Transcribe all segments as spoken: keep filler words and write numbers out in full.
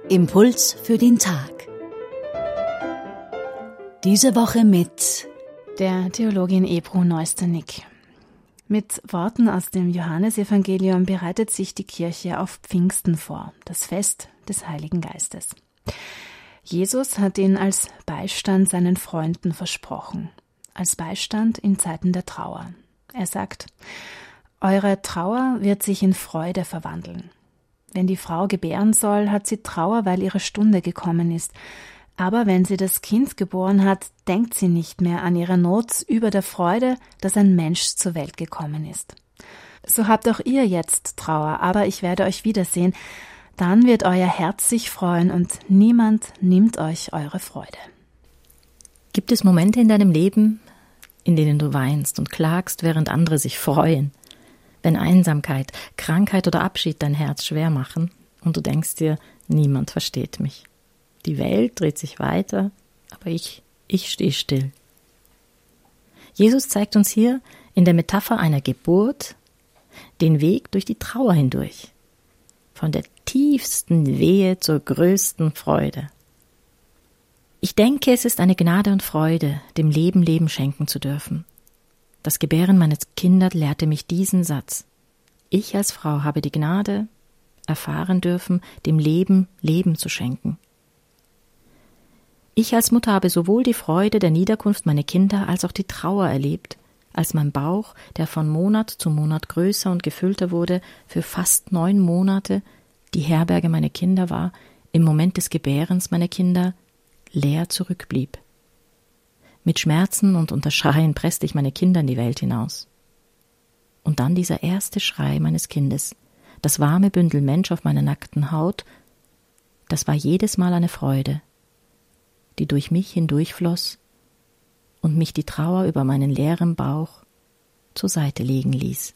Impuls für den Tag. Diese Woche mit der Theologin Ebru Neusternick. Mit Worten aus dem Johannesevangelium bereitet sich die Kirche auf Pfingsten vor, das Fest des Heiligen Geistes. Jesus hat ihn als Beistand seinen Freunden versprochen, als Beistand in Zeiten der Trauer. Er sagt: Eure Trauer wird sich in Freude verwandeln. Wenn die Frau gebären soll, hat sie Trauer, weil ihre Stunde gekommen ist. Aber wenn sie das Kind geboren hat, denkt sie nicht mehr an ihre Not über der Freude, dass ein Mensch zur Welt gekommen ist. So habt auch ihr jetzt Trauer, aber ich werde euch wiedersehen. Dann wird euer Herz sich freuen und niemand nimmt euch eure Freude. Gibt es Momente in deinem Leben, in denen du weinst und klagst, während andere sich freuen? Wenn Einsamkeit, Krankheit oder Abschied dein Herz schwer machen und du denkst dir, niemand versteht mich. Die Welt dreht sich weiter, aber ich, ich stehe still. Jesus zeigt uns hier in der Metapher einer Geburt den Weg durch die Trauer hindurch. Von der tiefsten Wehe zur größten Freude. Ich denke, es ist eine Gnade und Freude, dem Leben Leben schenken zu dürfen. Das Gebären meines Kindes lehrte mich diesen Satz. Ich als Frau habe die Gnade erfahren dürfen, dem Leben Leben zu schenken. Ich als Mutter habe sowohl die Freude der Niederkunft meiner Kinder als auch die Trauer erlebt, als mein Bauch, der von Monat zu Monat größer und gefüllter wurde, für fast neun Monate die Herberge meiner Kinder war, im Moment des Gebärens meiner Kinder leer zurückblieb. Mit Schmerzen und unter Schreien presste ich meine Kinder in die Welt hinaus. Und dann dieser erste Schrei meines Kindes, das warme Bündel Mensch auf meiner nackten Haut, das war jedes Mal eine Freude, die durch mich hindurchfloss und mich die Trauer über meinen leeren Bauch zur Seite legen ließ.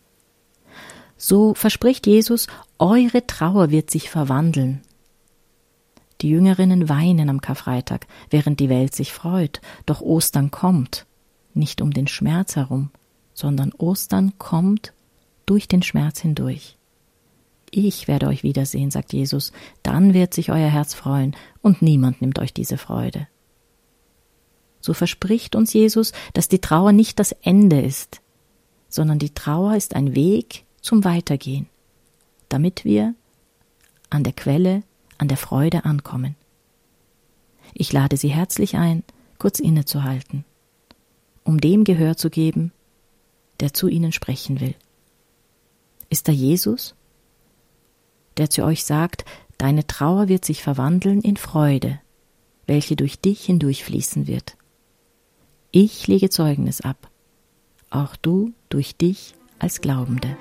So verspricht Jesus, eure Trauer wird sich verwandeln. Die Jüngerinnen weinen am Karfreitag, während die Welt sich freut. Doch Ostern kommt, nicht um den Schmerz herum, sondern Ostern kommt durch den Schmerz hindurch. Ich werde euch wiedersehen, sagt Jesus, dann wird sich euer Herz freuen und niemand nimmt euch diese Freude. So verspricht uns Jesus, dass die Trauer nicht das Ende ist, sondern die Trauer ist ein Weg zum Weitergehen, damit wir an der Quelle an der Freude ankommen. Ich lade Sie herzlich ein, kurz innezuhalten, um dem Gehör zu geben, der zu Ihnen sprechen will. Ist da Jesus, der zu euch sagt, deine Trauer wird sich verwandeln in Freude, welche durch dich hindurchfließen wird. Ich lege Zeugnis ab, auch du durch dich als Glaubende.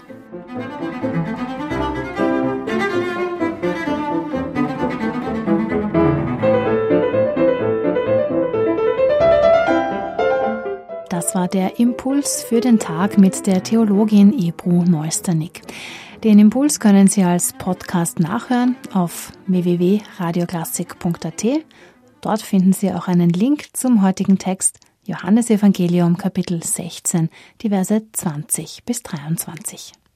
Das war der Impuls für den Tag mit der Theologin Ebru Neusternick. Den Impuls können Sie als Podcast nachhören auf w w w punkt radioklassik punkt a t. Dort finden Sie auch einen Link zum heutigen Text Johannesevangelium Kapitel sechzehn, die Verse zwanzig bis dreiundzwanzig.